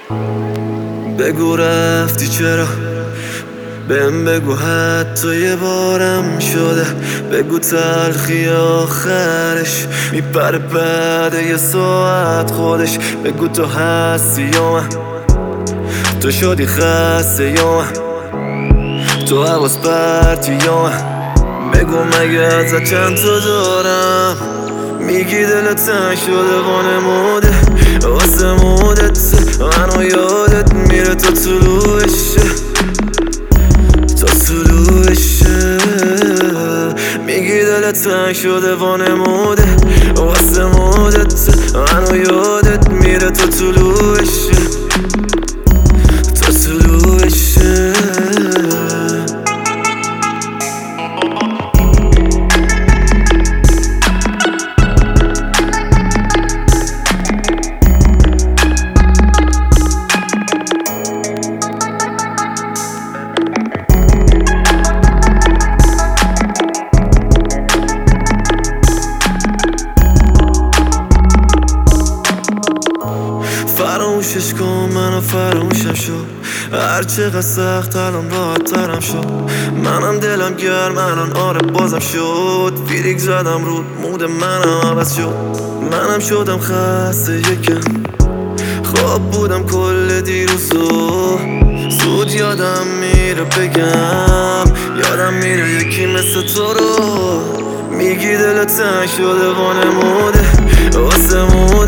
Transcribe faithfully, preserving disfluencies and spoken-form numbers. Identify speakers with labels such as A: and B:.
A: بگو رفتی چرا، بهم بگو حتی یه بارم شده. بگو تلخی آخرش میپره بعد یه ساعت خودش. بگو تو هستی یا من، تو شدی خسته یا من، تو حواس پرتی یا من. بگو مگه ازت چند تا دارم، میگی دلت تنگ شده وانموده واسه مودت. منو یادت میره تا طلوعشه، تا طلوعشه. میگی دلت تنگ شده وانموده واسه مودت. منو یادت میره تا طلوعشه، تا طلوعشه. فراموشش کن منو فراموشم شد، هر چقدر سخت الان راحت ترم شد. منم دلم گرم الان آره بازم شد. فیریک زدم رود مود منم عوض شد. منم شدم خسته یکم، خواب بودم کل دیروزو. زود یادم میره بگم، یادم میره یکی مثل تو رو. میگی دلت تنگ شده وانموده واسه مود.